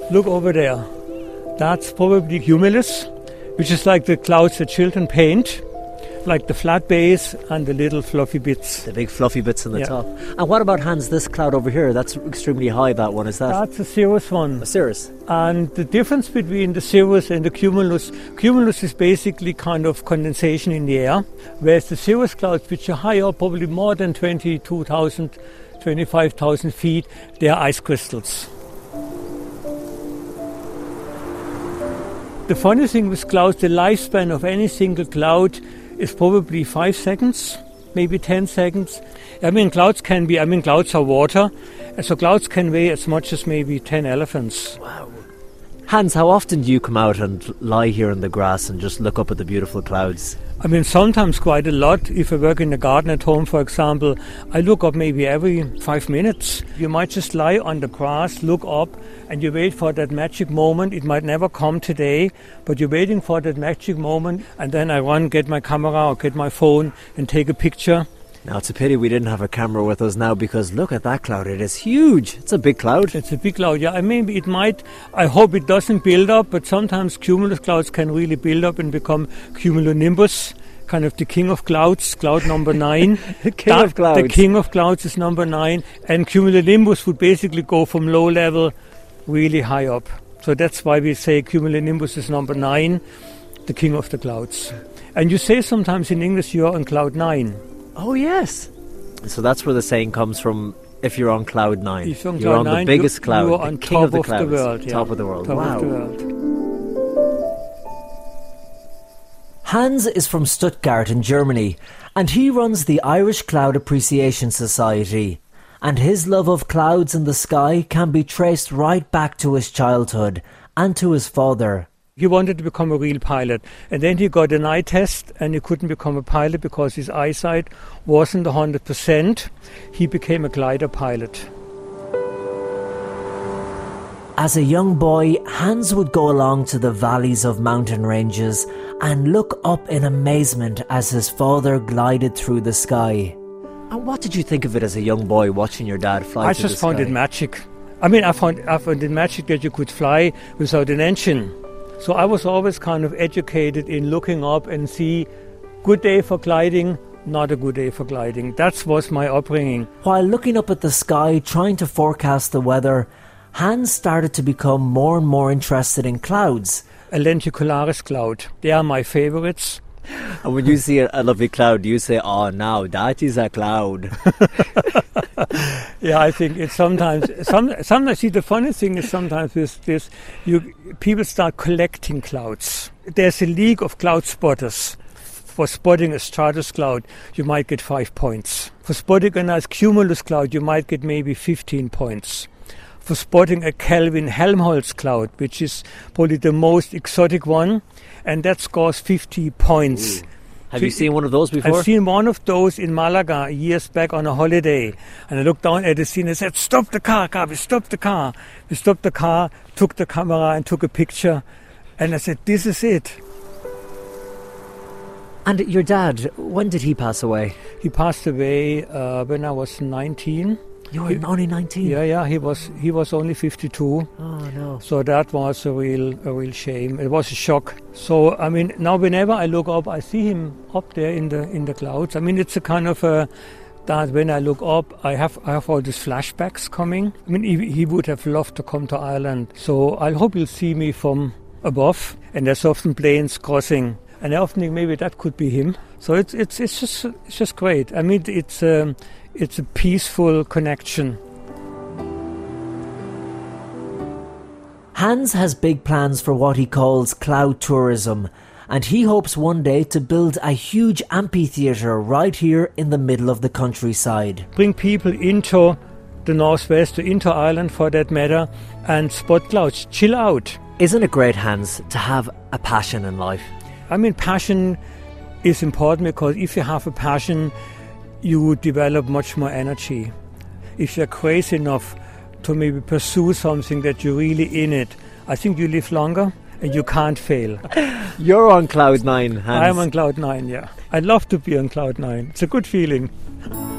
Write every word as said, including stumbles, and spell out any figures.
Look over there. That's probably cumulus, which is like the clouds that children paint, like the flat base and the little fluffy bits. The big fluffy bits on the yeah. top. And what about, Hans, this cloud over here? That's extremely high, that one, is that? That's a cirrus one. A cirrus. And the difference between the cirrus and the cumulus, cumulus is basically kind of condensation in the air, whereas the cirrus clouds, which are higher, probably more than twenty-two thousand, twenty-five thousand feet, they are ice crystals. The funny thing with clouds, the lifespan of any single cloud is probably five seconds, maybe ten seconds. I mean, clouds can be, I mean, clouds are water, and so clouds can weigh as much as maybe ten elephants. Wow. Hans, how often do you come out and lie here in the grass and just look up at the beautiful clouds? I mean, sometimes quite a lot. If I work in the garden at home, for example, I look up maybe every five minutes. You might just lie on the grass, look up, and you wait for that magic moment. It might never come today, but you're waiting for that magic moment, and then I run, get my camera or get my phone and take a picture. Now, it's a pity we didn't have a camera with us now, because look at that cloud. It is huge. It's a big cloud. It's a big cloud, yeah. I mean, it might, I hope it doesn't build up, but sometimes cumulus clouds can really build up and become cumulonimbus, kind of the king of clouds, cloud number nine. The king that, of clouds. The king of clouds is number nine, and cumulonimbus would basically go from low level really high up. So that's why we say cumulonimbus is number nine, the king of the clouds. And you say sometimes in English you're on cloud nine. Oh, yes. So that's where the saying comes from, if you're on cloud nine. If you're on, you're cloud on nine, the biggest you, cloud, you're the on king top of the clouds. Of the world, yeah. Top of the world. Top wow. of the world. Hans is from Stuttgart in Germany, and he runs the Irish Cloud Appreciation Society. And his love of clouds and the sky can be traced right back to his childhood and to his father. He wanted to become a real pilot, and then he got an eye test and he couldn't become a pilot because his eyesight wasn't one hundred percent. He became a glider pilot. As a young boy, Hans would go along to the valleys of mountain ranges and look up in amazement as his father glided through the sky. And what did you think of it as a young boy, watching your dad fly I through the just found sky? it magic. I mean, I found, I found it magic that you could fly without an engine. So I was always kind of educated in looking up and see good day for gliding, not a good day for gliding. That was my upbringing. While looking up at the sky, trying to forecast the weather, Hans started to become more and more interested in clouds. A lenticularis cloud. They are my favorites. And when you see a, a lovely cloud, you say, oh, now that is a cloud. Yeah, I think it's sometimes, some, sometimes, see, the funny thing is sometimes with this, you, people start collecting clouds. There's a league of cloud spotters. For spotting a stratus cloud, you might get five points. For spotting a nice cumulus cloud, you might get maybe fifteen points. For spotting a Kelvin-Helmholtz cloud, which is probably the most exotic one, and that scores fifty points. Ooh. Have you seen one of those before? I've seen one of those in Malaga years back on a holiday. And I looked down at the scene and said, stop the car, car, we stopped the car. We stopped the car, took the camera and took a picture. And I said, this is it. And your dad, when did he pass away? He passed away uh, when I was nineteen. You were only nineteen? Yeah, yeah, he was he was only fifty-two. Oh, no. So that was a real a real shame. It was a shock. So, I mean, now whenever I look up, I see him up there in the in the clouds. I mean, it's a kind of a, that when I look up, I have I have all these flashbacks coming. I mean, he, he would have loved to come to Ireland. So I hope you'll see me from above. And there's often planes crossing. And I often think maybe that could be him. So it's it's it's just it's just great. I mean, it's um, it's a peaceful connection. Hans has big plans for what he calls cloud tourism, and he hopes one day to build a huge amphitheatre right here in the middle of the countryside. Bring people into the northwest, into Ireland for that matter, and spot clouds. Chill out. Isn't it great, Hans, to have a passion in life? I mean, passion is important because if you have a passion, you would develop much more energy. If you're crazy enough to maybe pursue something that you're really in it, I think you live longer and you can't fail. You're on cloud nine, Hans. I'm on cloud nine, yeah. I'd love to be on cloud nine. It's a good feeling.